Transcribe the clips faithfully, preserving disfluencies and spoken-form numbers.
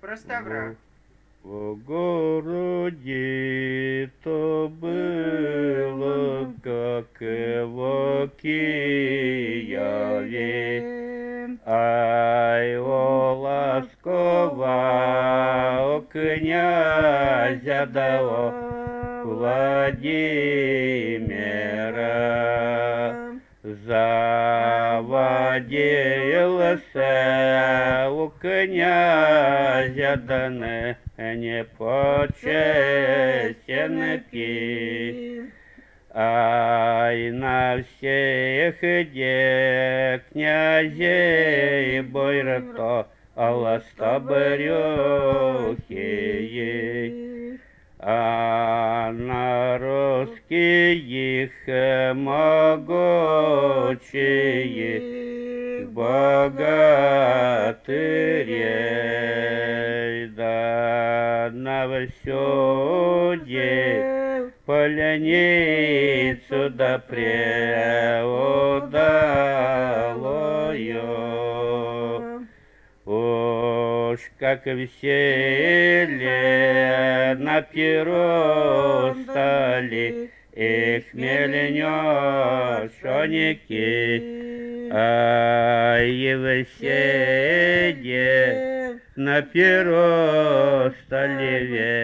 Простовраг. В городе то было, как в Киеве. Ай, о, ласкова, о, князя да о Владимира, заводился у князя да не почесен пи. Ай, на всех де князей бойрато, аласта брюхи, а на русских могучие богатырей, да на всюде поляницу да преудалую. Уж как веселье на пиру стали и хмельнёшоники, а и веселье на пиру стали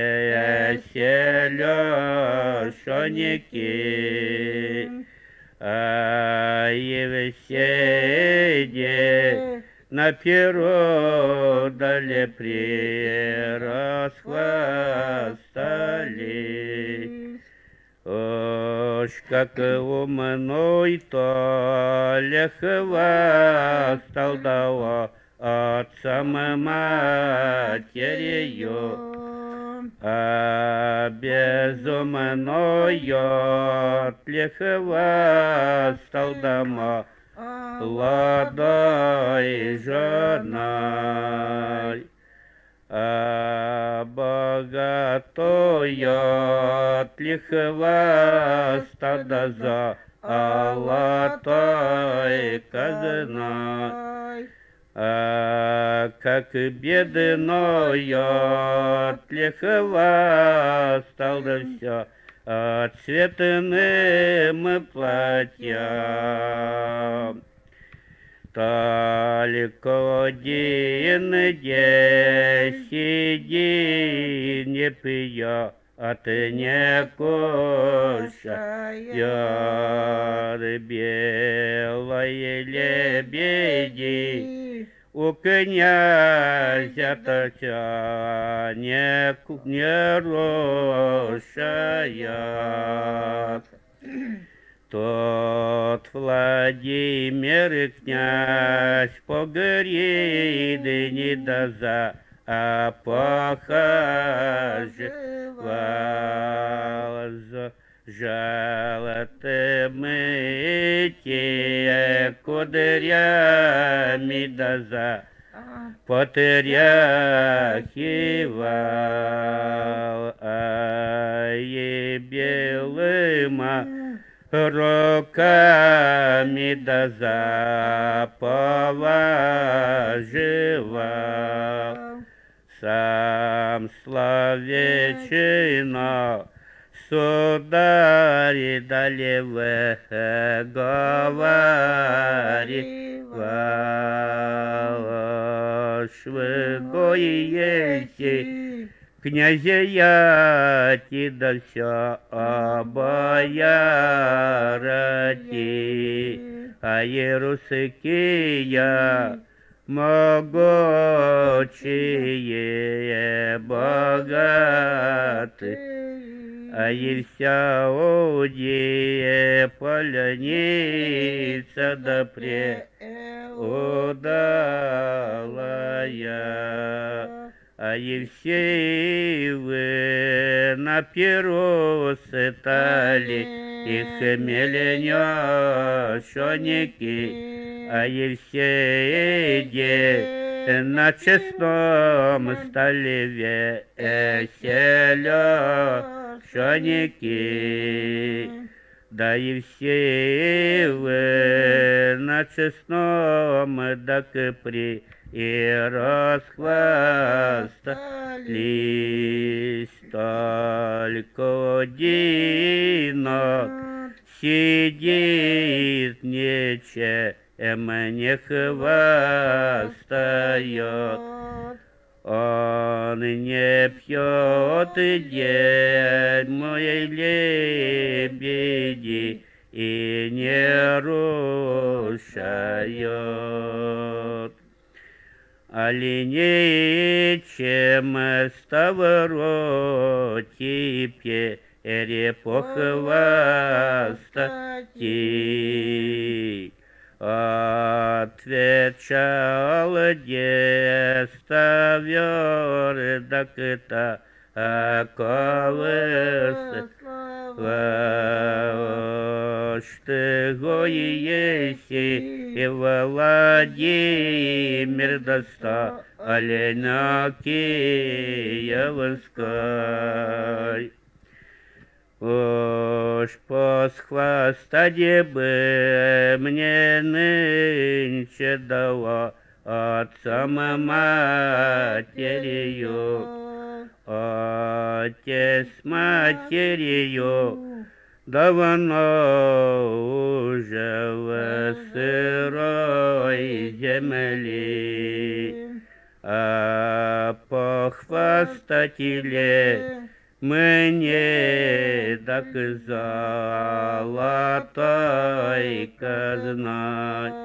веселёшоники, а и веселье на перо дали прирасхвастали. Уж как умной то лехвастал дало отцам матерью, а безумною лехвастал дома молодой женой, а богатую лихвастал да за золотой казной, а как бедною лихвастал да все цветным платьям. Только один день сиди, не пьет, не кушает, белые лебеди у князя торчат, не, не рушают. Тот Владимир князь погорит не да за, а похаживал за желтыми те кудрями да за потряхивал, а и белыма руками да заповаживал. Сам словечина судари далеве говоривал. Швыгоете князья ти да вся обоярати, а ерусыкия могучие богаты, а и вся удие поляница да преудалая. А Евсей вы на перу сытали, и хмельнёшоники, а Евсей де на честном столе веселёшоники. да и все вы на честном, да при и расхвастались, только один сидит ничем не хвастает. Он не пьет день мой лебеди и не рушает. Оленей, чем ставроти перепохвастать, отвечал деставер, да кта ковыс, что го еси и Владимир доста оленя киевской. Уж посхвастать бы мне нынче дала отцом матерью, отец матерью давно уже в сырой земле, а похвастать ли мне так золотой казной,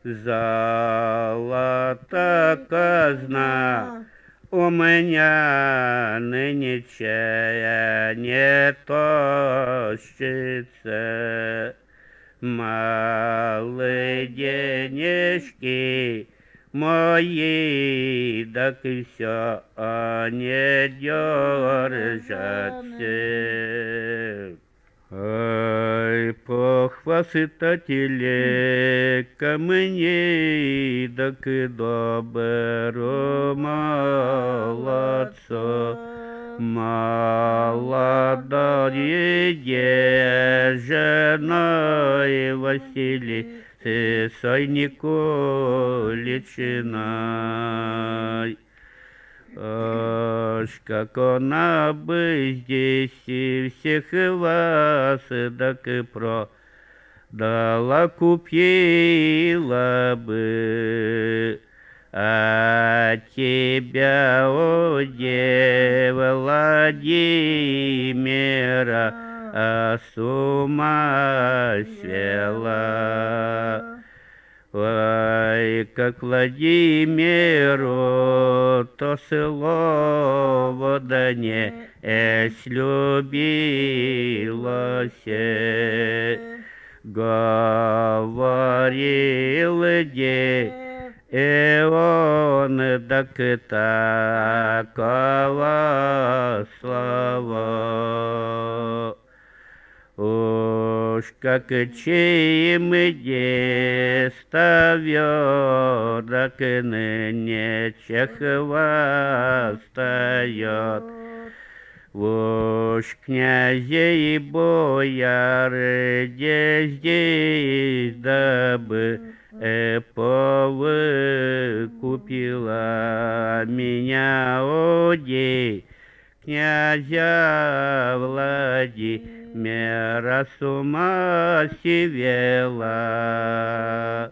золота казна у меня нынче не тощится. Малые денежки мои, так и все не держатся. Ай, похвастатели ко мне, так и добро молодцу. Молодая женой Василий Сойниколичиной. Аж как она бы здесь и всех вас так и продала, купила бы, а тебя, о дева Владимира, а с ума свела. Ой, как Владимиру то слово да не слюбилось, говорил де, и он так такого слова. Уж как чьим деставер, так ныне хвастает. Уж князей и бояр, где здесь, дабы повыкупила меня одей князя Владимира с ума сивела.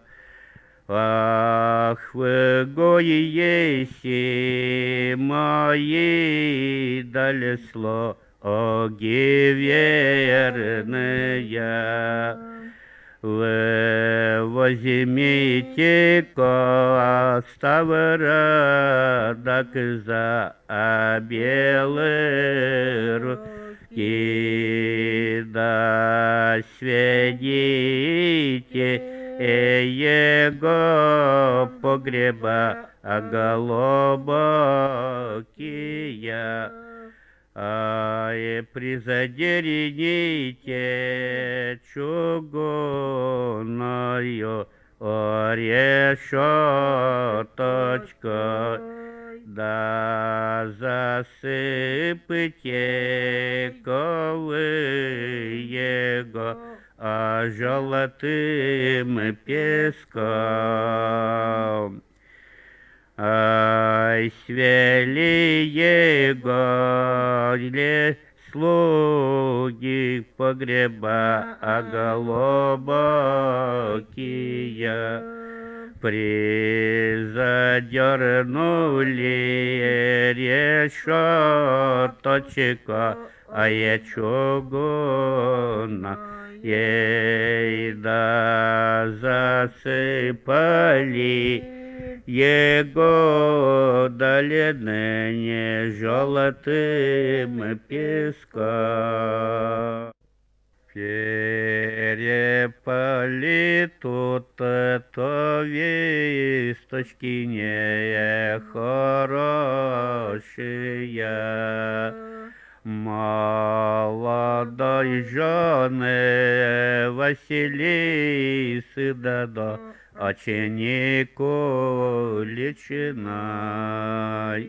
Ах, вы гои еси мои, дали слуги верные, вы возьмите ставра, так за белые руки, да сведите его погреба глубокие, ай, призадерните чугунною решеточкой, да засыпьте ковы его золотым песком. Ай, свели его слуги погреба, а глубокие призадернули решеточка, а я чугунна, ей да засыпали его долины золотым песком. Перепали тут то весточки нехорошие, молодой жены Василисы да-да, ученику личиной,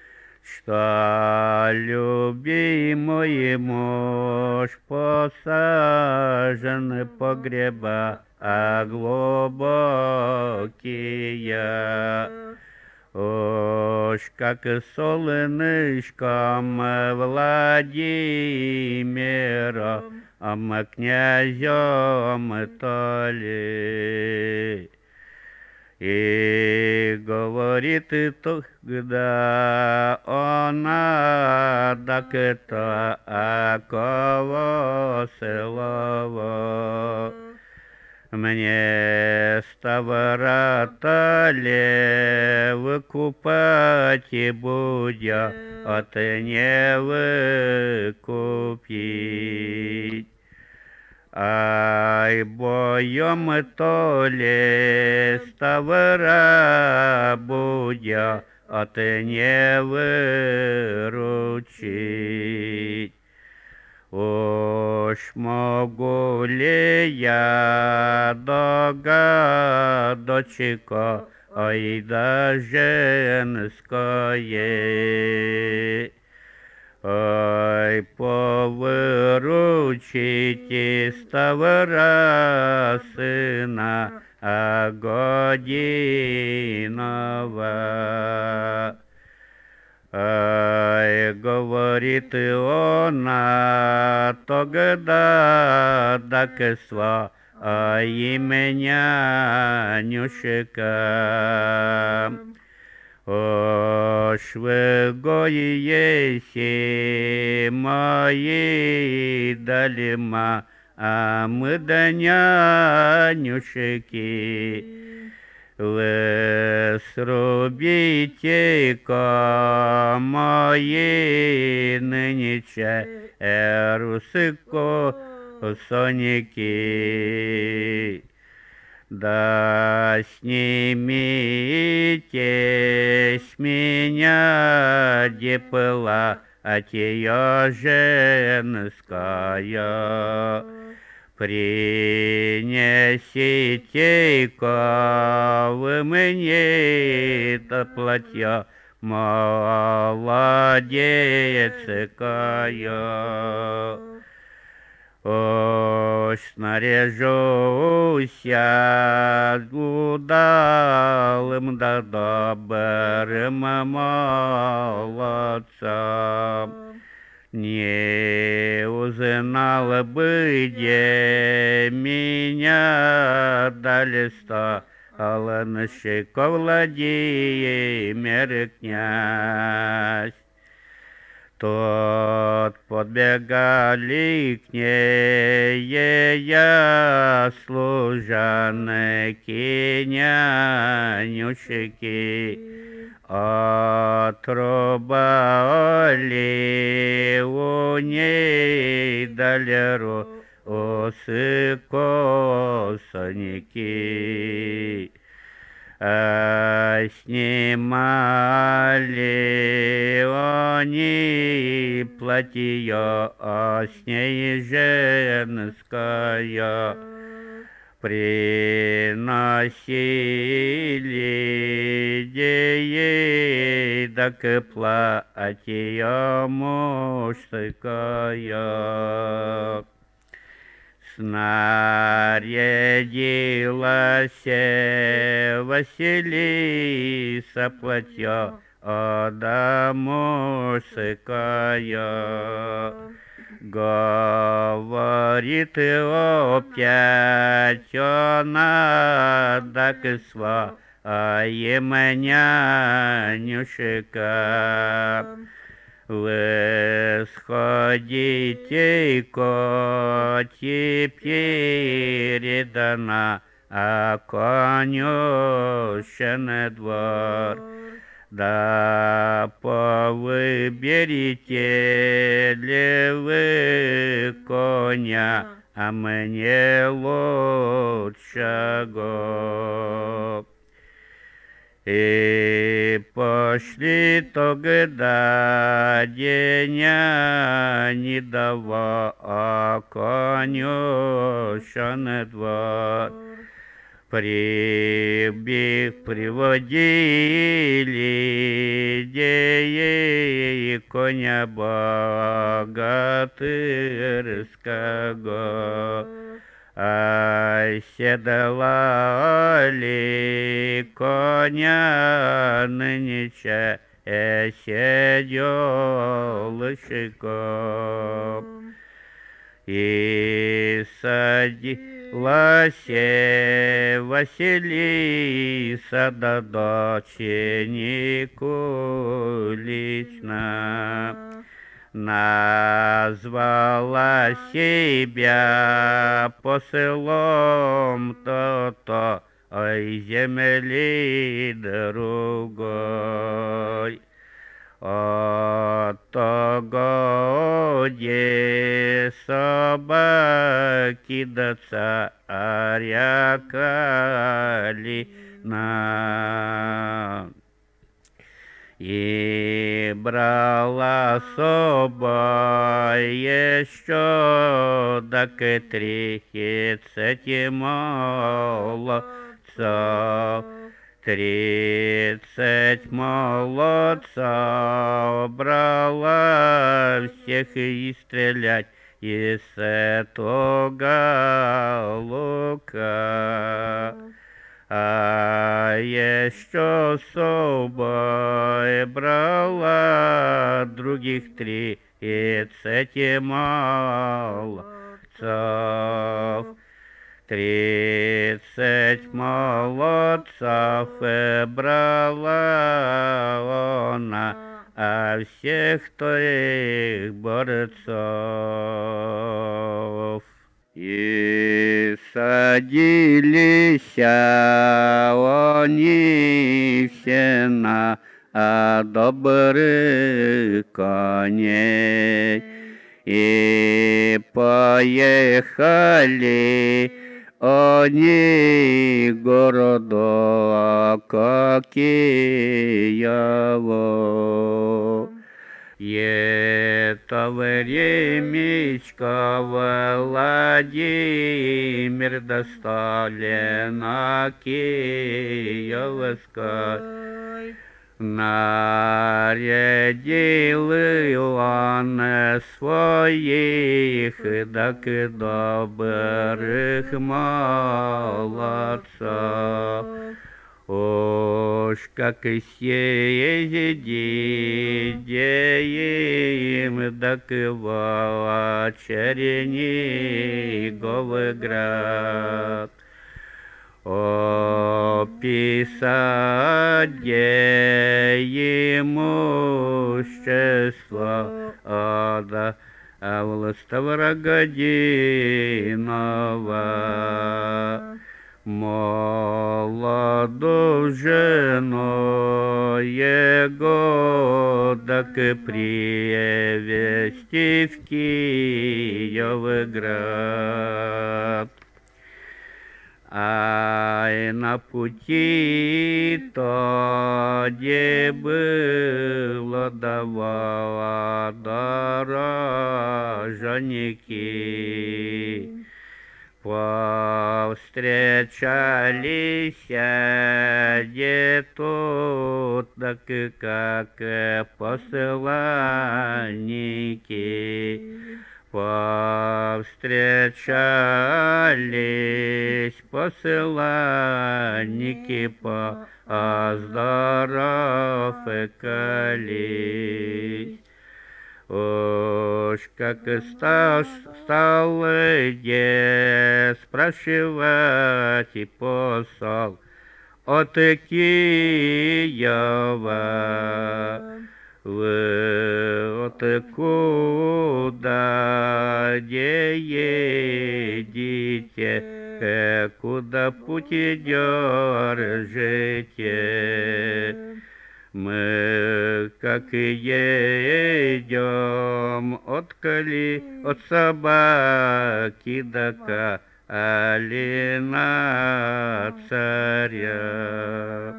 что любимый муж посажен погреба, а глубокие. Уж как солнышком Владимиром, а князем то ли. И говорит тогда она, так это а кого слово? Мне ставрата ли выкупать и будя, от не выкупить. Ай, боем то ли ставра будя, от не выручить. Уж могу ли я догадочка, ай да женское, ай, повыручите ставра сына Годинова. Ай, говорит она тогда, так сва, а имя нюшика. Уж вы гоиеси мои далима, а мы да нянюшики. Вы срубите-ка мои нынче русыко соники, да снимите с меня депла, от ее женская. Принесите-ка вы мне это платье молодецкая. Уж снаряжусь я удалым да добрым молодцем. Не узнал бы де меня до листа, Аланщика Владимир князь. Тот подбегали к ней я служанки нянюшки, отрубали у ней доляру осы косоники, а снимали они платье, а с ней женская. Приносили ей да платье мужское. Снарядилась Василиса платье адамовское. Говорит опять она, да к своим нянюшка. Вы сходите-ка теперь на конюшенный двор, да повыберите ли вы коня, а мне лучшего. И пошли тогда деня не дава конюшенный двор. Прибег приводили деи коня богатырского, а седлали коня нынче седелышко. И садилась Василиса да доченику лично, назвала себя посылом то-то, ой, земли другой. От того, где собаки до царя калина, и брала с собой еще до к тридцати молодцов. Тридцать молодцев брала всех и стрелять из этого лука. А еще с собой брала других тридцать молодцев. Тридцать молодцев брала она, а всех твоих борцов. И садились они все на добрых коней, и поехали они города к Киеву. Это времечко Владимир достали на Киевской. Нарядил он своих так добрых молодцов. Уж как съезди им, так в Черниговград. Описать имущество ада Властоврогодинова. Молодую жену его так привезти в Киевград. Ай на пути то, где было два дорожники, повстречались где тут, так как посланники. Повстречались посыланники, поздоровались. Уж как и стал, стал де спрашивать и посол от Киева. Вы откуда, где едете, куда путь держите? Мы, как и едем, от коли, от собаки до Алина царя.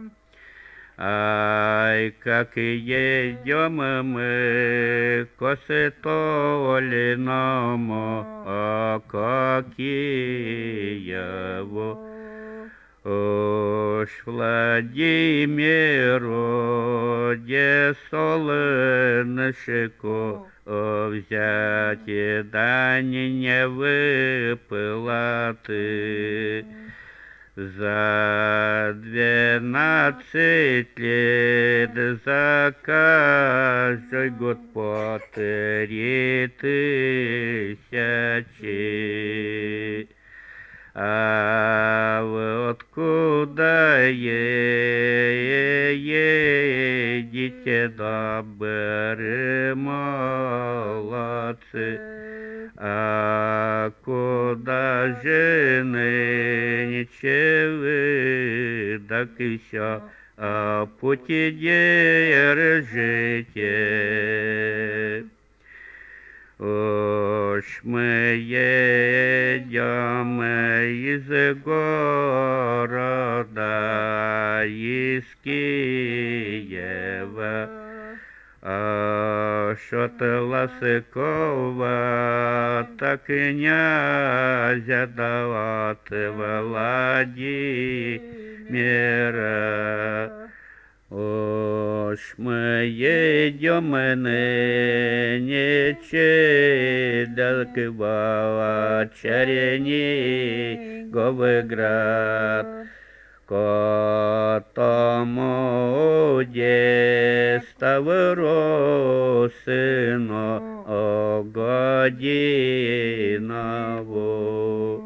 Ай, как и едем мы к Святолиному, к Киеву. Уж Владимиру, где солнышку взять дань не выпала ты. За двенадцать лет, за каждый год по три тысячи. А вы откуда едете, добрые молодцы? А куда же нынче вы, так и все а пути держите? Уж мы едем из города, из Киева, а от Ласыкова, так князя до от Владимира. Уж мы едем нынче далеко Черниговый град, к тому, где Ставро сыну Годинову.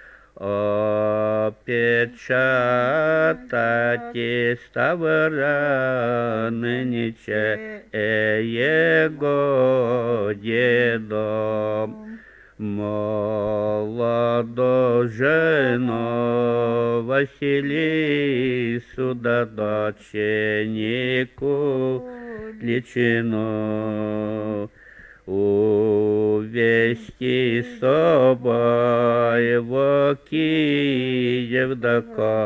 Опечатати Ставра нынче его дедом. Молоду жену Василису да доченику личину увести с собой в Киев да ко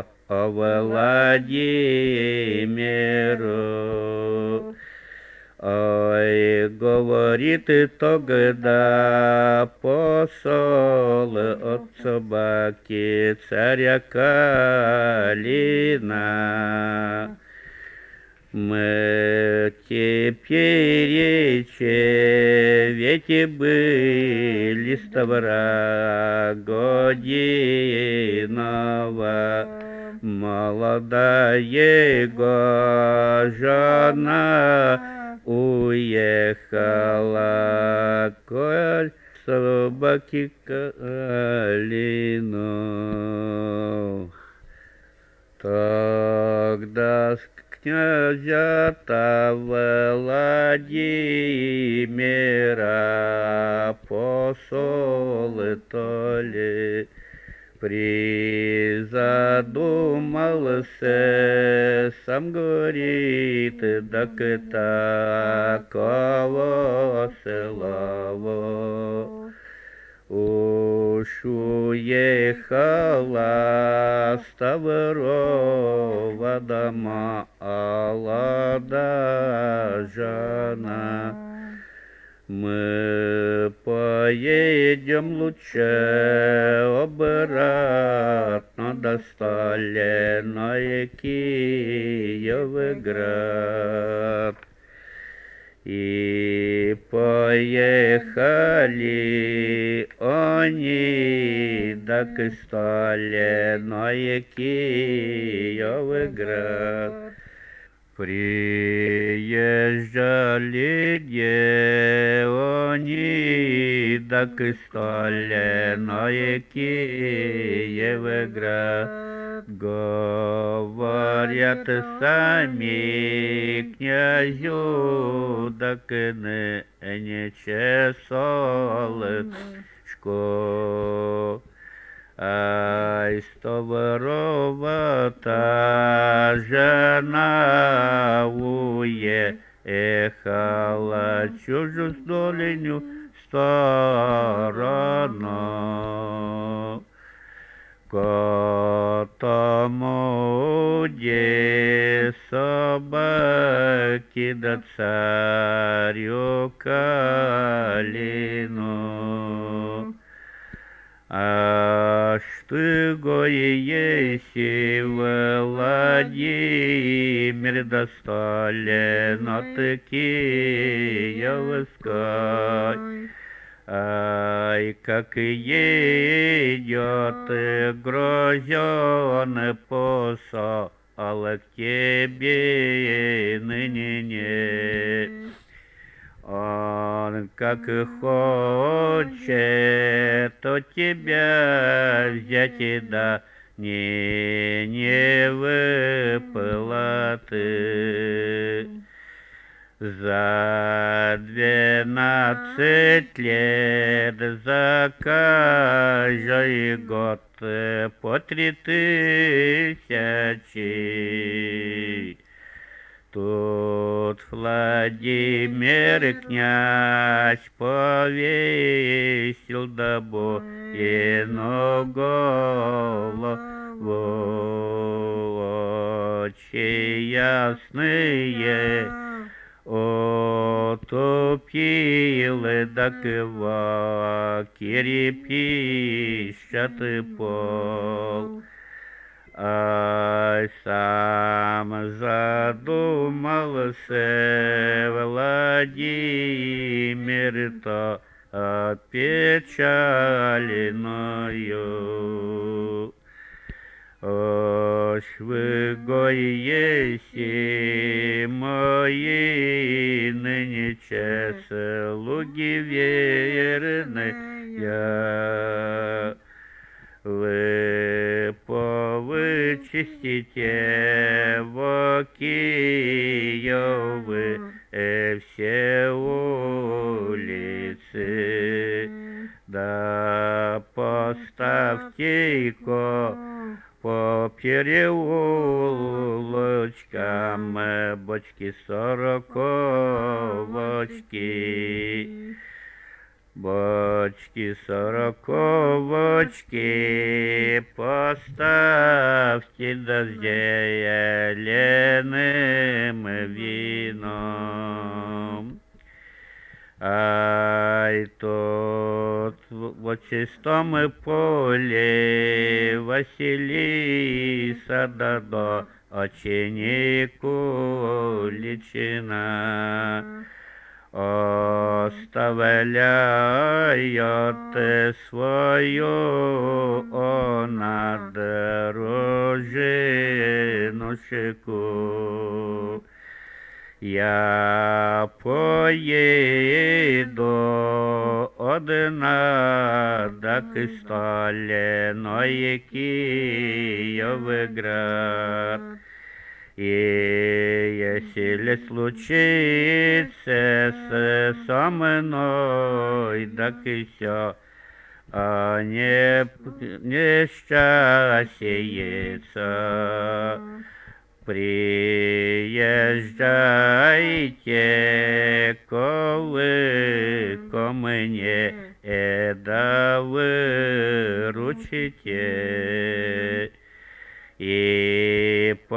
Владимиру. Ой, говорит тогда посол от собаки царя Калина. Мы теперь ведь были Ставра Годинова, молодая его жена уехала коль собаки Калину. Тогда князя-то Владимира посол то ли призадумался, сам говорит, да к такого славу. Уж уехала Ставрова дома молода жена. Мы поедем лучше обратно до стальной Киевград. И поехали они до к стальной Киевград. Приезжали они до к стальной Киевград. Говорят сами князю, так нынче солнышко. Ай, стоворова жена уехала чужую доленью сторону. Потому где собаки да царю калину. Аж ты гоеси Владимир достали на Киевской. Ай, как идет грозен посол к тебе ныне. Он как хочет то тебя взять и да не, не выплаты. За двенадцать лет за каждый год по три тысячи. Тут Владимир князь повесил добоину голову. Очи ясные утопил до ква кирпичат пол. Ай, сам задумался Владимир-то опечаленную. Ось вы гоеси мои нынче слуги верные. Вы повычистите в Киеве все улицы, да поставьте-ка по переулочкам бочки сороковочки. Бочки сороковочки поставьте да с зеленым вином. Ай, тут в чистом поле Василиса да до ученику личина. Оставляет свою она дружинушку. Я поеду одна до к стальной Киевград. И если случится со мной, так и все, а не несчастьеца. Приезжайте, коли ко мне, да выручите. И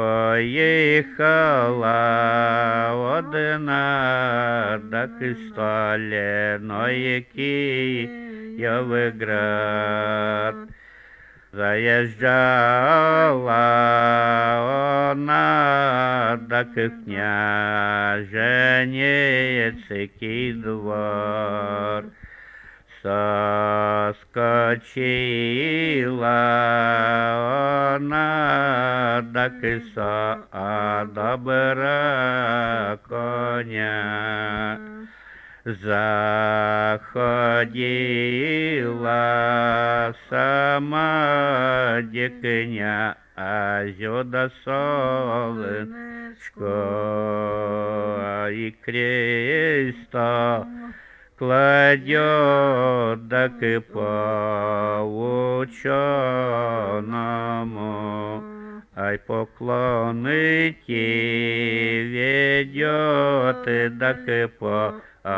поехала одна до к стальной Киевград. Заезжала она до княженецкий двор, соскочила она до киса добра коня. Заходила сама дикня, а зёда солнышко и креста кладет так и по ученому, ай поклоны те ведет так и по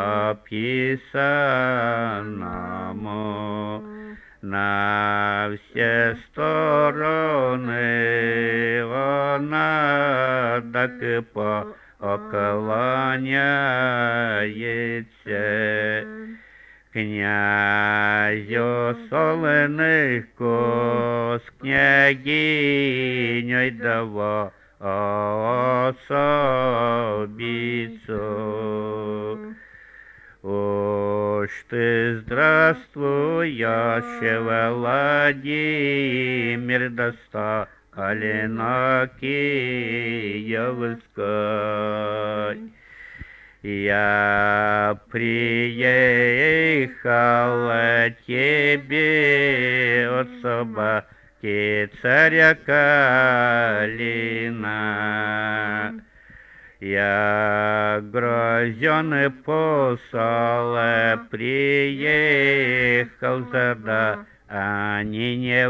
описанному. На все стороны она так и поклоняется. Князю Солонику с княгиней дава особицу. Уж ты здравствующий, Владимир, досталина Киевской. Я приехала тебе от собаки царя Калина. Я грозен посол, приехал зада, они не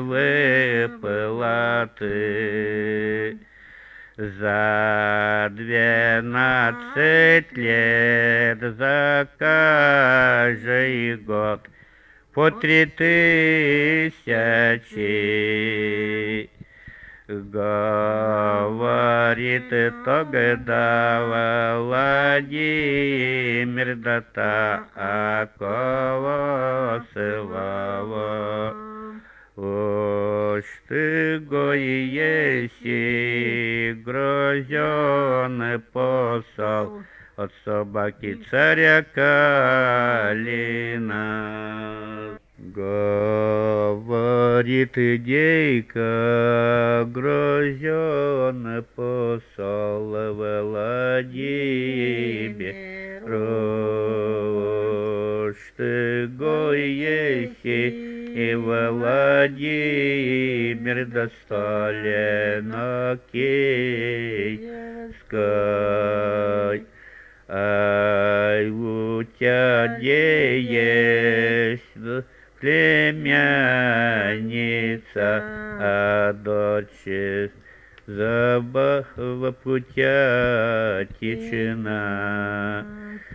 выплаты. За двенадцать лет за каждый год по три тысячи. Говорит тогда Владимир, да такого слава. Уж ты гой еси грозен посол от собаки царя Калина. Говорит дейка грозен посол Владимиру. Уж ты гой еси и Владимир досталена Киевской. Ай, у тебя есть племянница, а дочь забава путя тишина.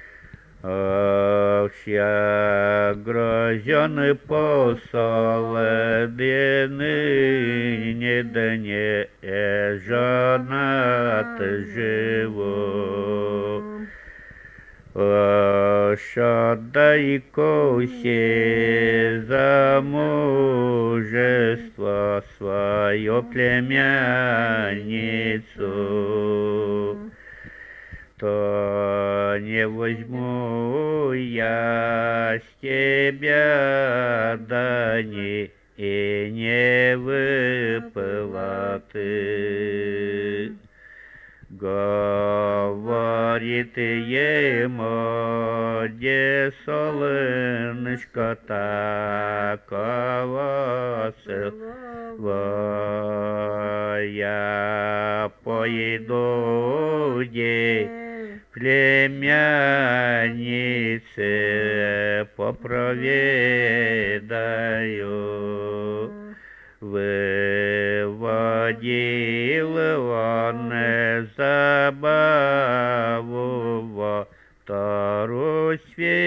Ах, я грозен посол, да ныне да не женат живу. Аж отдай косе за мужество свое племянницу, то не возьму я с тебя дани и не выплаты. Говорит ему, где солнышко такого слова, я пойду где племяннице попроведаю. Выводил он забаву во вторую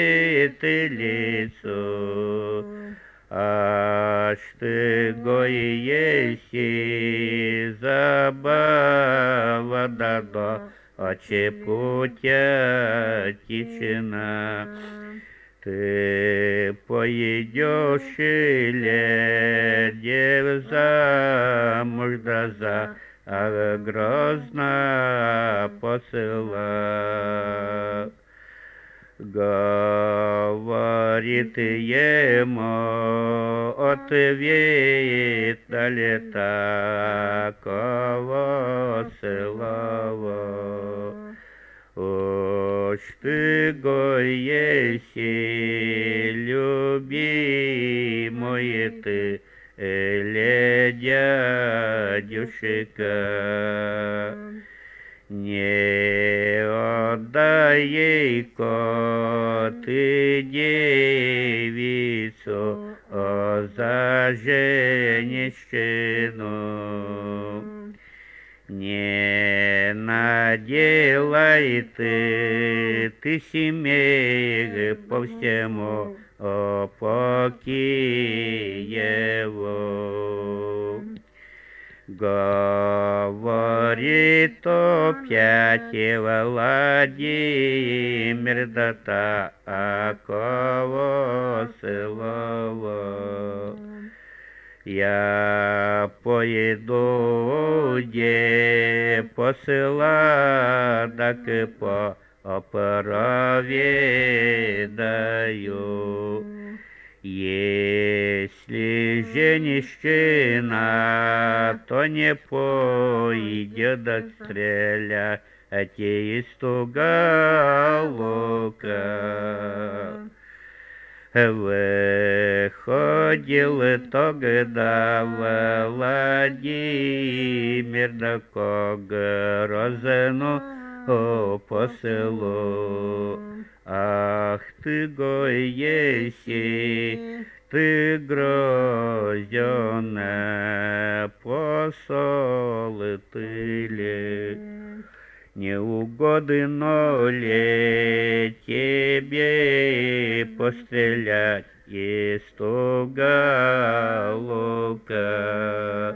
светлицу, аж ты гой еси забава да очи путя тишина. Ты пойдешь или дев замуж да за а грозно посыла. Говорит ему ответ ли такого слова. Уж ты гоеси, любимый ты, или дядюшка, не отдай ей ко ты девицу, о, за женщину. Не наделай ты, ты семей по всему о Киеву. Говорит опять Владимир, да такого слова. Я поеду, где посыла, так и по оправедаю. Если женщина, то не пойдет отстрелять из туголока. Выходил тогда Владимир да ко Грозну по селу. Ах ты гоеси, ты грозённая, посол ты ли? Не угодно ли тебе пострелять из туголока?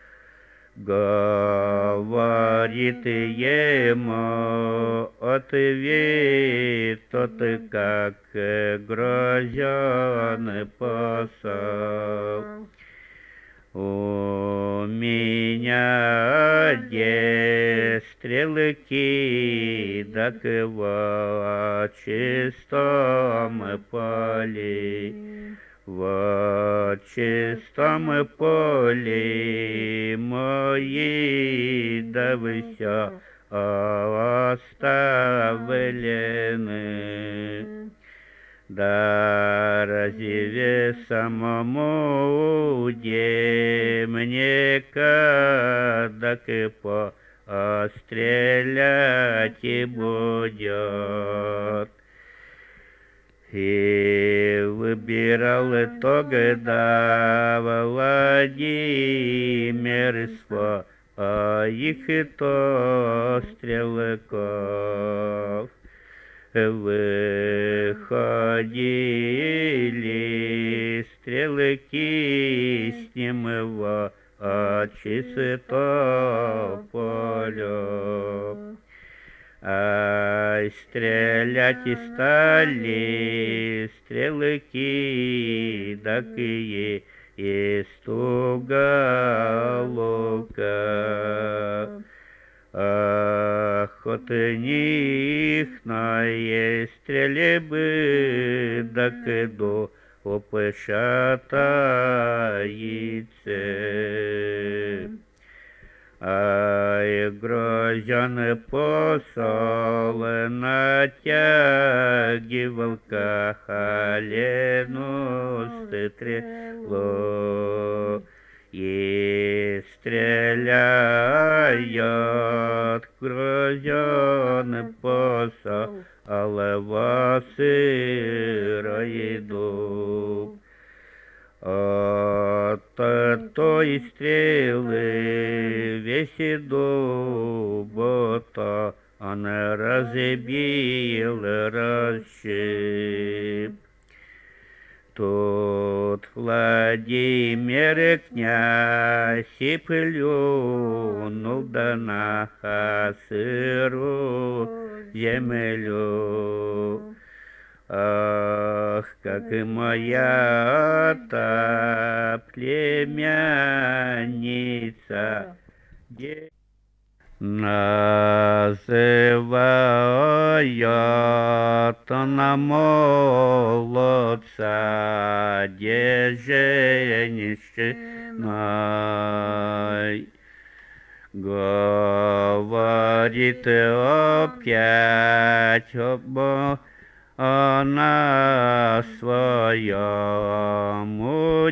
Говорит ему ответ тот, как грозен посол. У меня де стрелки, так в чистом поле, в чистом поле мои, да вы все оставлены. Да разве самому де мне кадак и по стрелять и будет? И выбирал тогда Владимир своих то стрелков. Выходили стрелки с ним в чисто поле. Ай, стрелять и стали стрелки, такие из туголока. Охотникные стрельбы, так до опешатается. Ай, грозен посол натягивал колену стрелу. И стреляет грозен посол, алва сырой дуб. От той стрелы весь дуб-то он разбил, расщип. Тут Владимир князь и плюнул да на сыру землю. А Ох, как и моя та племянница, де- называет она молодца деженщиной. Говорит опять об она своему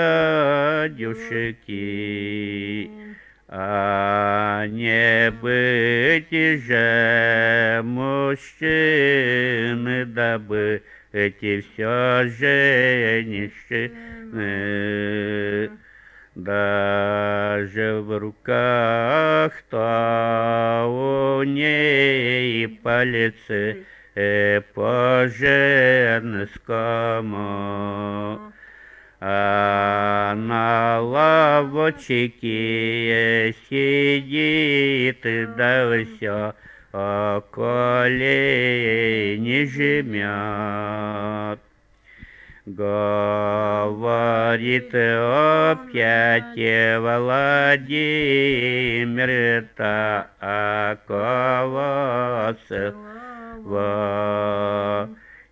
дядюшке, а не быть же мужчины, дабы эти все женщины. Даже в руках-то у ней пальцы по-женскому, а на лавочке сидит, да все колени жмет. Говорит опять Владимир-то, а кого слова?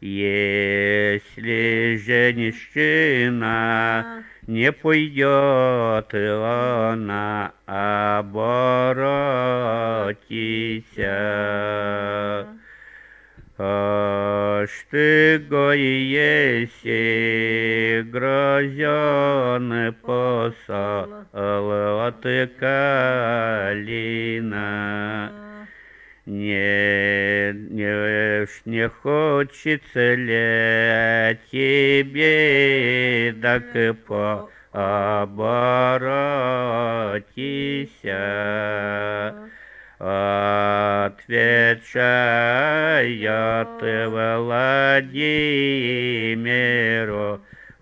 Если женщина не пойдет, она оборотится. Аж ты гоеси грозен посол от калина. Не, не, не хочется ли тебе, так по оборотися? Отвечает Владимиру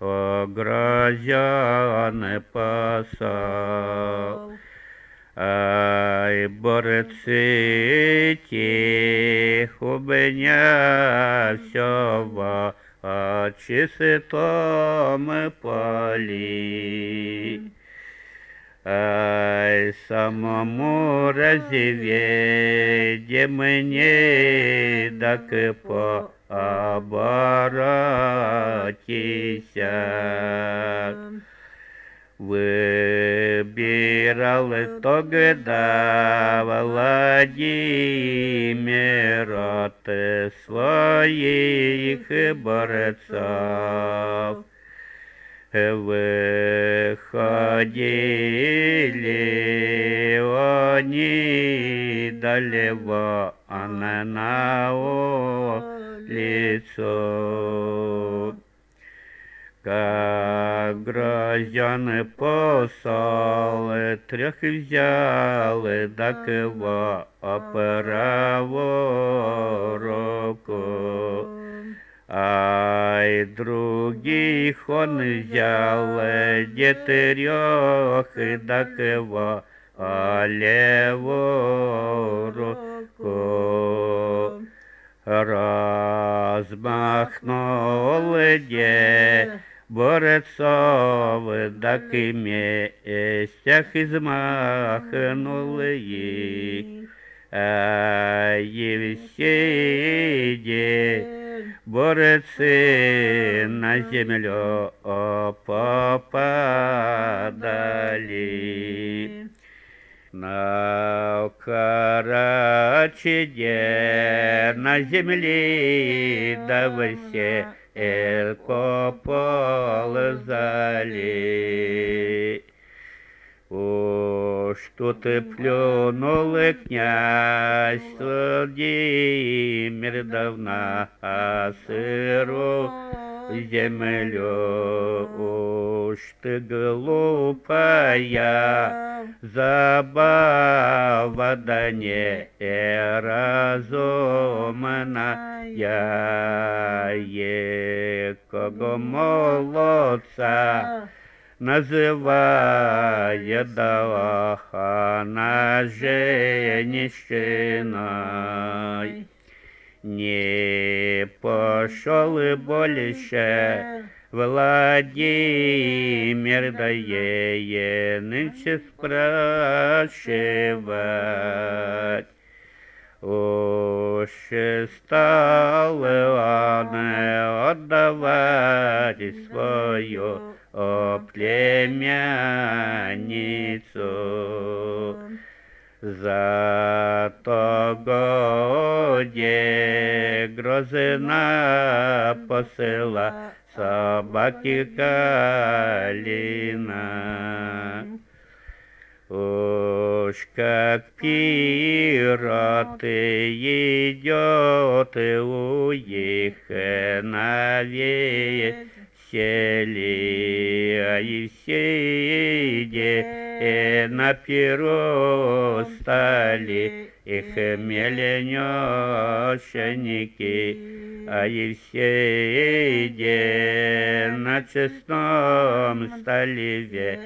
грозен посол. Ай, борцы тех у меня все в чистом поле. Ай, самому разведе мне, так по оборотися. Выбирал тогда Владимир от своих борцов. Выходили они далеко на улицу. Как грозен посол трех взял, так его правую руку. Ай, других он взял четырех, так его левую руку. Размахнул де борцов, так и местях измахнул их. А Евсей борцы на землю попадали. На Карачеде на земле да все поползали. Уж тут и плюнул князь Владимир давно сыру землю. Уж ты глупая забава, да не разумная, екого молодца называет она женщиной. Не по пошел больше, Владимир дае нынче спрашивать. Уж стал он отдавать свою племянницу. Зато годе грозна посыла собаки Калина. Уж как пираты идет у их на веселье, а Евсеиде на перу стали их меленешенники, а Евсеиде на честном стали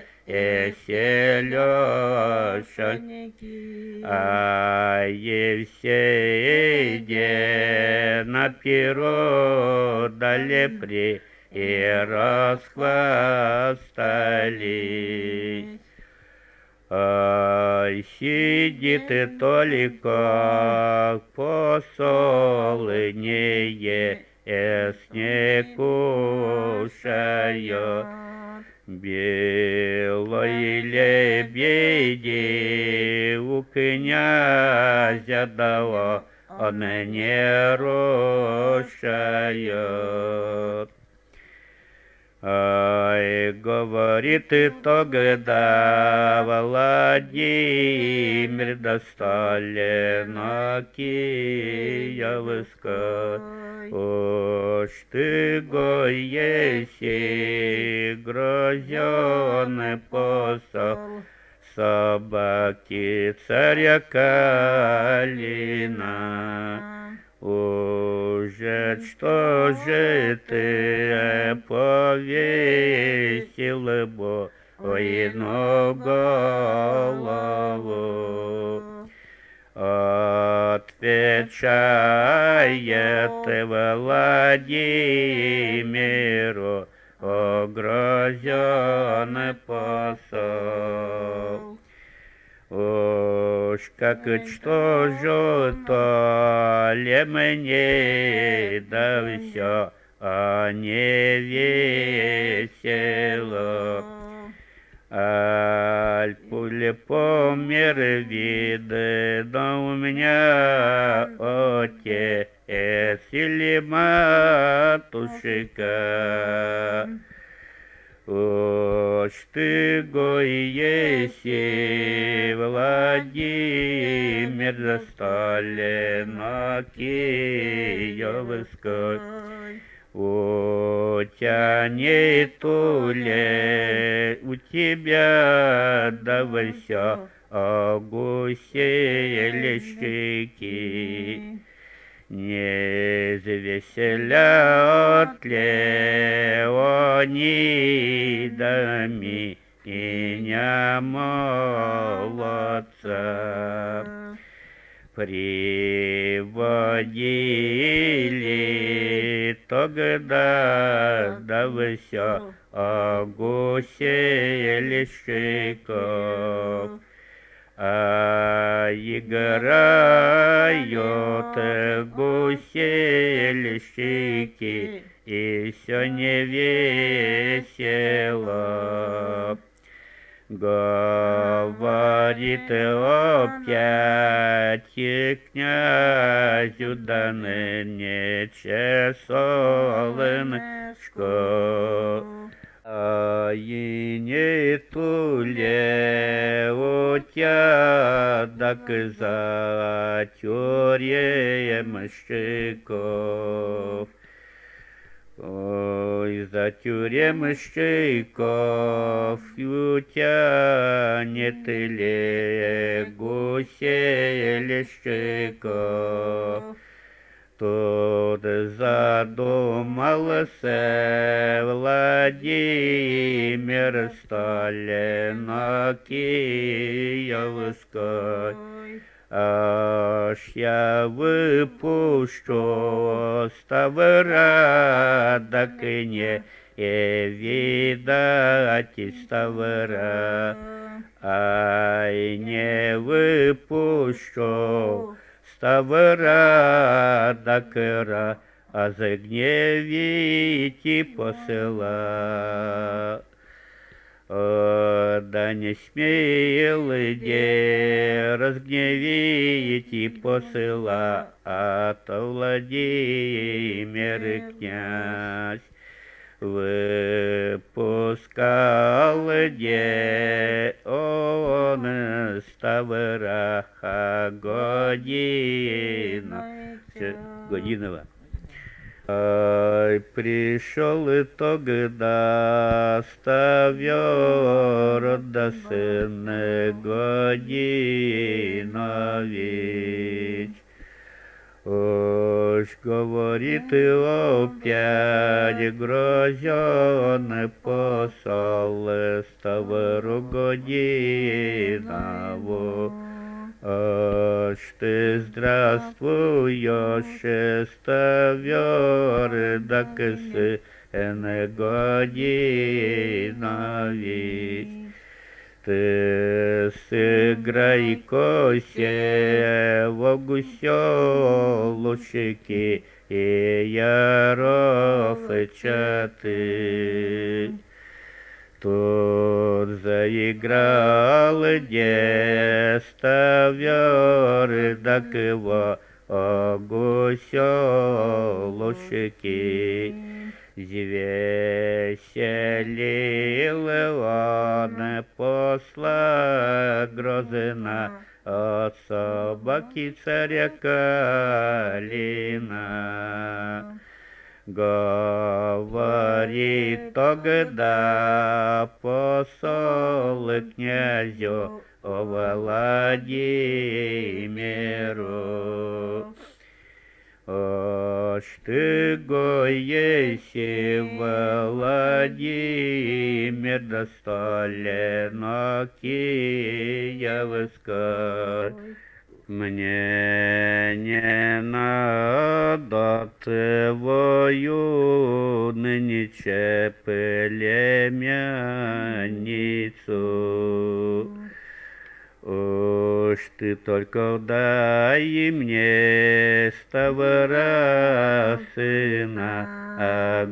веселешенники, а Евсеиде на перу дали при и расхвастались. Ай, сидит и только посол не ест, не кушает. Белые лебеди у князя дало, он не рушает. Ай, говорит и тогда Владимир достален Киевска. Уж ты го еси грозен посол собаки царя Калина. Уже что же ты повесил воину голову? Отвечает Владимиру грозен посол. Уж как что же то ли мне, да все, а не весело. Аль пули помер виды, да у меня отец или матушка. Уж ты го еси, Владимир, достален Киевской. У тебя нету ли у тебя да все гусельщики? Не завеселят ли они дами и не молодца? Приводили тогда да все гусельщиков. А играют гусельщики, и все не весело. Говорит опять и князю да ныне солнышко. А и не туле у тебя доказать тюремщиков. Ой, за тюремщиков у тебя нет ли гусельщиков. Тут задумался Владимир Сталин Киевской. Аж я выпущу ставра, так и не видать ставра. Ай, не выпущу ставра, дакра, а загневите посыла. О, да не смел де разгневите посыла, а то Владимир князь выпускал де он ставраха година Годинова. Ай, пришел и тогда ставер да сын Годинович. Уж говорит и опять грозен посол ставру Годинову. Аж ты здравствуешь, ставер, так сын Годинович. Ты сыграй косе в гуселушки и ярофыча ты. Тут заиграл де ставер, так его гуселушки. Звеселил он посла Грозына от собаки царя Калина. Говорит тогда посол князю Владимиру. Аж ты гоеси, Владимир, досталено Киевска. Мне не надо твою нынче племянницу. Уж ты только дай мне ставра сына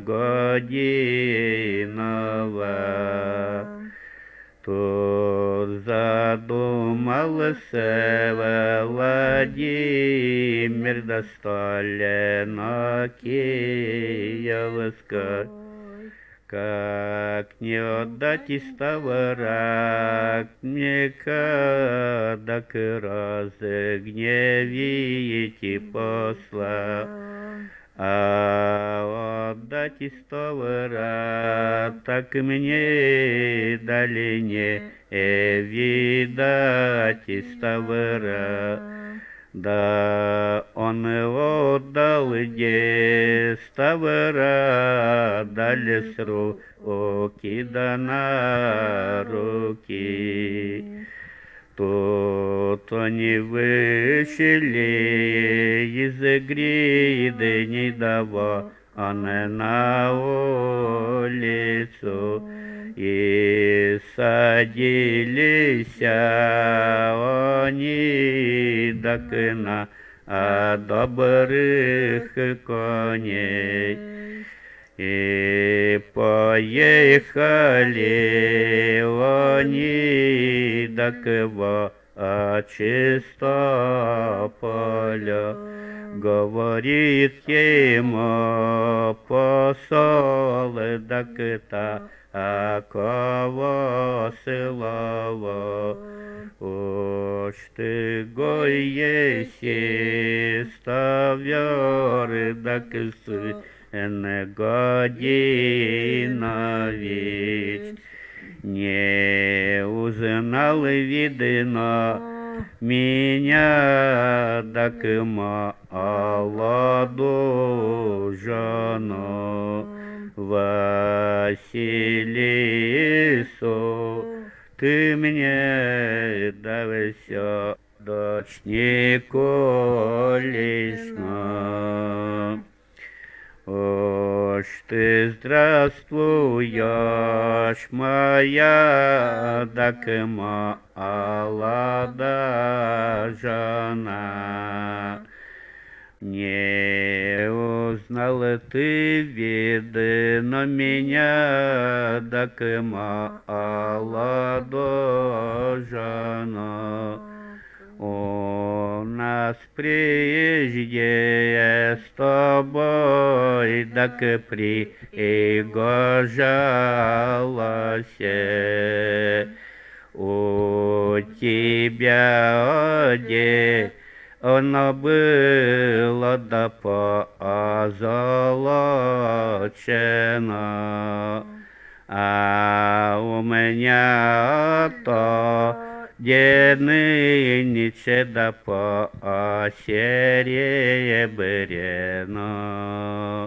Годинова. Тут задумался Владимир, досталено Киевска. Как не отдать и ставра мне, кадак разгневите посла, а отдать и ставра, так мне дали не видать и ставра. Да он его отдал, где ставра дали с руки да на руки. Тут они вышли из гриды недавно на улицу и садились они так на добрых коней. И поехали они так во Чистополя. Говорит ему посол, так такого слова. Уж ты гоеси, ставер, так сын Годинович. Не узнал, видно, меня, так молоду жену Василису. Ты мне да все, дочь Николишна. Ось ты здравствуешь, моя, так молода жена. Не узнала ты, видно, меня, так молода жена. У нас прежде с тобой, так пригожалась. У тебя оде оно было да позолочено, а у меня то где нынче да посеребрено.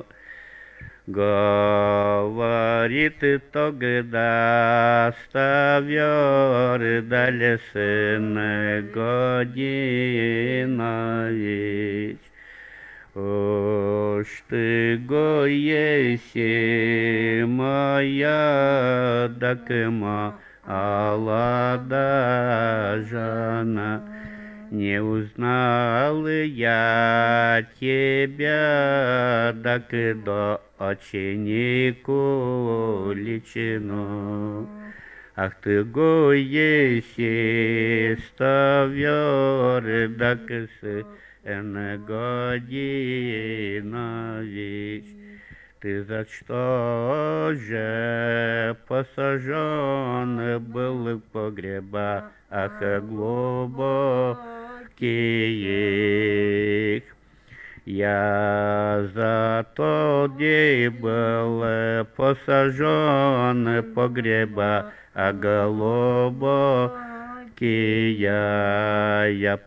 Говорит тогда ставер далее сын Годинович. Уж ты го еси моя, так молода жена. Не узнал я тебя, так и до ученику личину. Ах ты го еси ставер, так и сын Годинович. Ты за что же посажен был в погреба, ах, глубоких? Я за то день был посажен в погреба, а глубокие. Я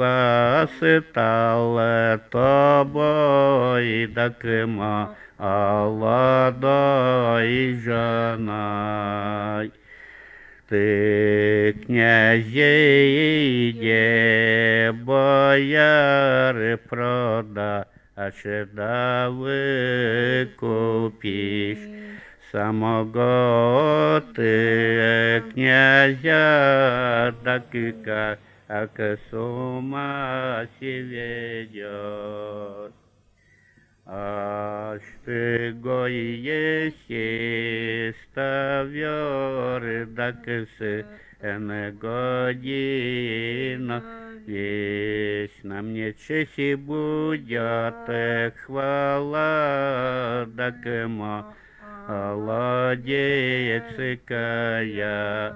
посхвастал тобой, так молодой женой. Ты, князей, де бояр прода, аж да выкупишь самого ты князя, так и как, как с ума се ведет. Аж ты го еси ставер, так и сын Година. Весь на мне честь будет хвала, так и молодец кая.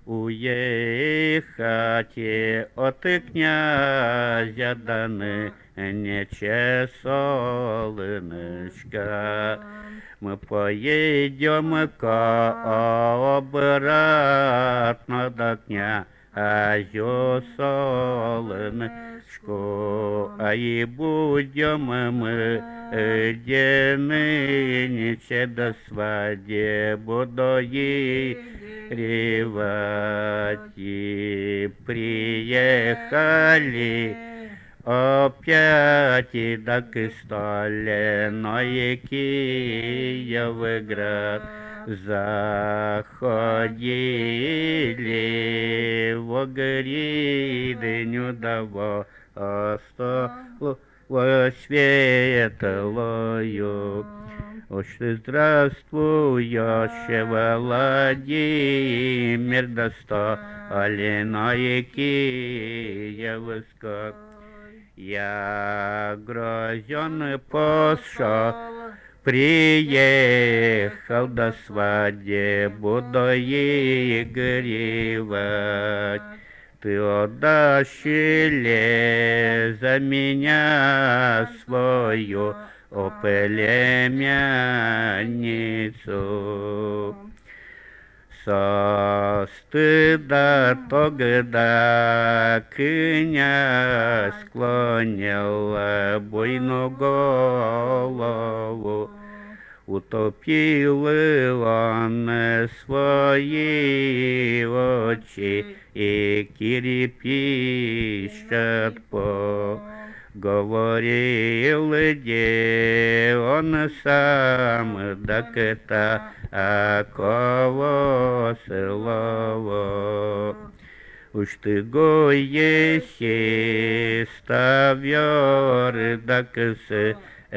Уехать от князя даны нече солнышко. Мы поедем обратно до князю солнышку, а и будем мы нынче до свадьбы доигрывать. И приехали опять и так и стали, но и Киевград заходили в гридню да во столу светлою. Уж ты здравствуешь, Владимир, достойный Киевска. Я грозен пошел, приехал до свадьбы доигрывать. Ты отдашь ли за меня свою о племянницу? Со стыда тогда князь склонил буйную голову. Утопил он свои очи и кирпичат по Говорил, где он сам, так это кого слово. Уж ты гоеси ставьор, так с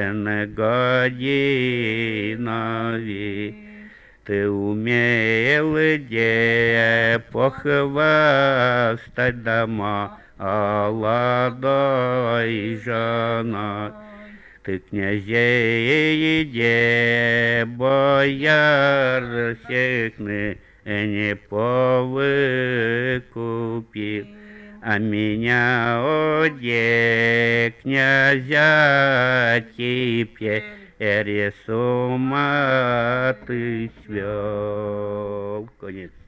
годинови. Ты умел где похвастать дома молодой жена. Ты князей де бояр всех не повыкупил, а меня, о, де князя теперь с ума ты свел. Конец.